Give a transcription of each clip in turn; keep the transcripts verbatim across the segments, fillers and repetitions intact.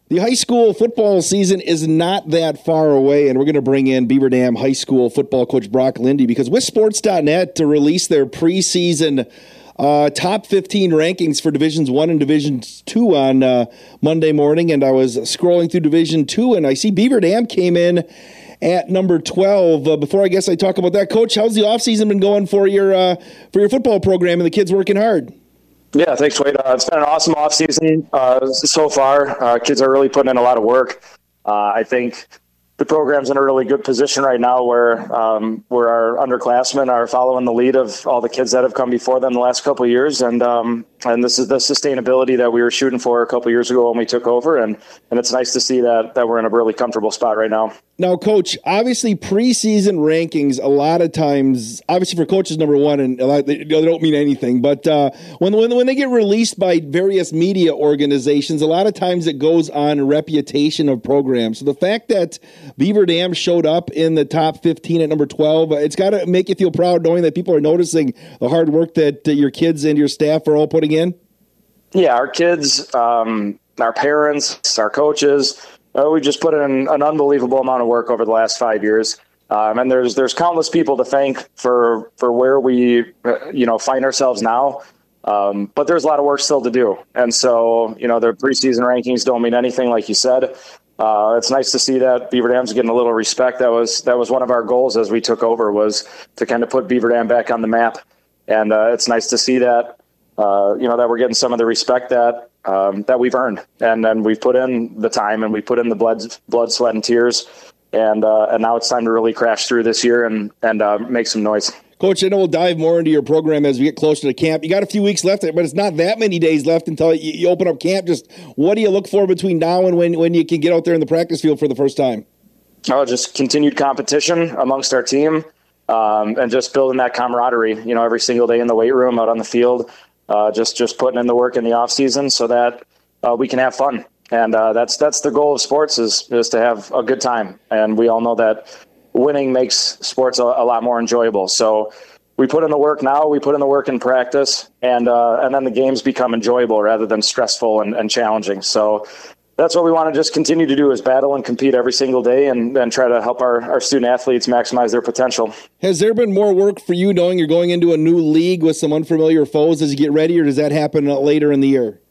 The high school football season is not that far away, and we're going to bring in Beaver Dam High School football coach Brock Lindy because with Sports dot net to release their preseason uh, top fifteen rankings for Divisions one and Division two on uh, Monday morning, and I was scrolling through Division two, and I see Beaver Dam came in at number twelve. Uh, before I guess I talk about that, Coach, how's the offseason been going for your uh, for your football program and the kids working hard? Yeah, thanks, Wade. Uh, it's been an awesome offseason uh, so far. Uh, kids are really putting in a lot of work. Uh, I think the program's in a really good position right now where um, where our underclassmen are following the lead of all the kids that have come before them the last couple of years. And um, and this is the sustainability that we were shooting for a couple of years ago when we took over. And, and it's nice to see that that we're in a really comfortable spot right now. Now, Coach, obviously preseason rankings, a lot of times, obviously for coaches, number one, and a lot, they, they don't mean anything, but uh, when, when when they get released by various media organizations, a lot of times it goes on reputation of programs. So the fact that Beaver Dam showed up in the top fifteen at number twelve, it's got to make you feel proud knowing that people are noticing the hard work that uh, your kids and your staff are all putting in. Yeah, our kids, um, our parents, our coaches, Uh, we just put in an unbelievable amount of work over the last five years, um, and there's there's countless people to thank for for where we uh, you know find ourselves now. Um, but there's a lot of work still to do, and so you know the preseason rankings don't mean anything, like you said. Uh, it's nice to see that Beaver Dam's getting a little respect. That was that was one of our goals as we took over, was to kind of put Beaver Dam back on the map, and uh, it's nice to see that uh, you know that we're getting some of the respect that. Um, that we've earned, and then we've put in the time and we put in the blood, blood, sweat, and tears, and uh, and now it's time to really crash through this year and and uh, make some noise. Coach, I know we'll dive more into your program as we get closer to camp. You got a few weeks left, but it's not that many days left until you, you open up camp. Just what do you look for between now and when when you can get out there in the practice field for the first time? Oh, just continued competition amongst our team, um, and just building that camaraderie. You know, every single day in the weight room, out on the field. Uh, just just putting in the work in the off season so that uh, we can have fun, and uh, that's that's the goal of sports is is to have a good time. And we all know that winning makes sports a, a lot more enjoyable. So we put in the work now, we put in the work in practice, and uh, and then the games become enjoyable rather than stressful and, and challenging. So that's what we want to just continue to do, is battle and compete every single day and, and try to help our, our student athletes maximize their potential. Has there been more work for you knowing you're going into a new league with some unfamiliar foes as you get ready, or does that happen later in the year?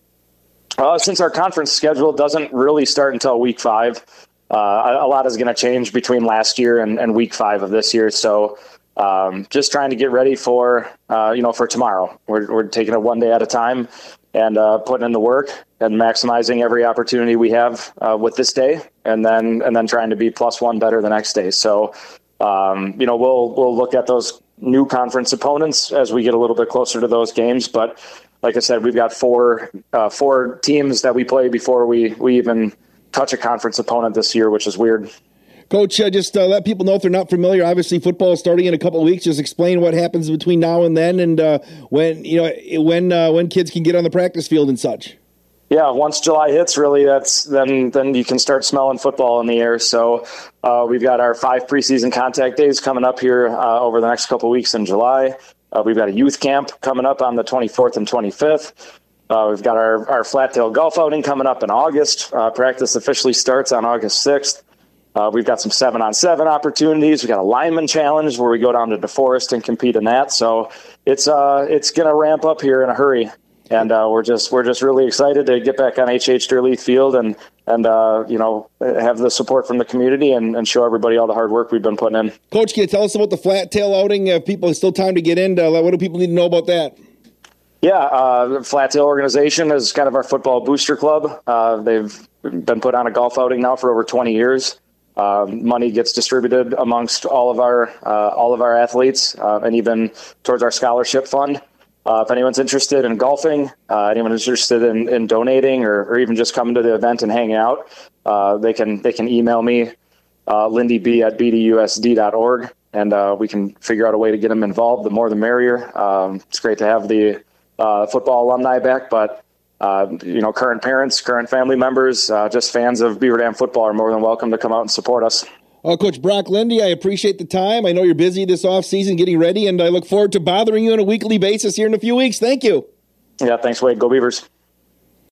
Uh, since our conference schedule doesn't really start until week five, uh, a lot is going to change between last year and, and week five of this year. So um, just trying to get ready for, uh, you know, for tomorrow. We're, we're taking it one day at a time and uh, putting in the work and maximizing every opportunity we have uh, with this day, and then and then trying to be plus one better the next day. So, um, you know, we'll we'll look at those new conference opponents as we get a little bit closer to those games. But like I said, we've got four uh, four teams that we play before we we even touch a conference opponent this year, which is weird. Coach, uh, just uh, let people know if they're not familiar. Obviously, football is starting in a couple of weeks. Just explain what happens between now and then, and uh, when you know when uh, when kids can get on the practice field and such. Yeah, once July hits, really, that's then then you can start smelling football in the air. So uh, we've got our five preseason contact days coming up here uh, over the next couple of weeks in July. Uh, we've got a youth camp coming up on the twenty-fourth and twenty-fifth. Uh, we've got our, our Flattail golf outing coming up in August. Uh, practice officially starts on August sixth. Uh, we've got some seven-on-seven opportunities. We've got a lineman challenge where we go down to DeForest and compete in that. So it's uh, it's going to ramp up here in a hurry, and uh, we're just we're just really excited to get back on H H. Durleith Field and and uh, you know have the support from the community and, and show everybody all the hard work we've been putting in. Coach, can you tell us about the Flattail outing? If people, it's still time to get in. Uh, what do people need to know about that? Yeah, uh, the Flattail organization is kind of our football booster club. Uh, they've been put on a golf outing now for over twenty years. Uh, money gets distributed amongst all of our uh, all of our athletes, uh, and even towards our scholarship fund. Uh, if anyone's interested in golfing, uh, anyone who's interested in, in donating, or, or even just coming to the event and hanging out, uh, they can they can email me, uh, lindy b at b d u s d dot org, and uh, we can figure out a way to get them involved. The more, the merrier. Um, it's great to have the uh, football alumni back, but. Uh, you know, current parents, current family members, uh, just fans of Beaver Dam football are more than welcome to come out and support us. Uh, Coach Brock Lindy, I appreciate the time. I know you're busy this offseason getting ready, and I look forward to bothering you on a weekly basis here in a few weeks. Thank you. Yeah, thanks, Wade. Go Beavers.